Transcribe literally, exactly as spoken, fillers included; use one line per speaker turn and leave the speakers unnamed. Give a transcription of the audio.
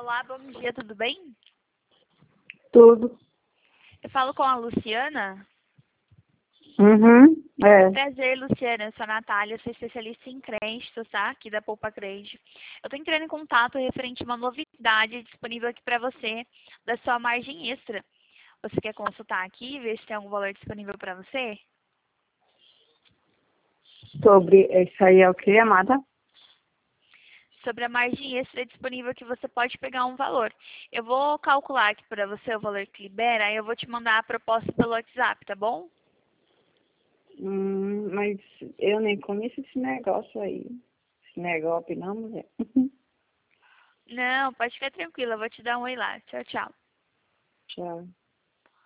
Olá, bom dia, tudo bem?
Tudo.
Eu falo com a Luciana.
Uhum. É.
Prazer, Luciana. Eu sou a Natália, sou especialista em créditos, tá? Aqui da Poupa Crédito. Eu tô entrando em contato referente a uma novidade disponível aqui para você da sua margem extra. Você quer consultar aqui e ver se tem algum valor disponível para você?
Sobre isso aí é o que, amada?
Sobre a margem extra disponível que você pode pegar um valor. Eu vou calcular aqui para você o valor que libera, aí eu vou te mandar a proposta pelo WhatsApp, tá bom?
Hum, mas eu nem conheço esse negócio aí. Esse negócio não, mulher.
Não, pode ficar tranquila, eu vou te dar um oi lá. Tchau, tchau.
Tchau.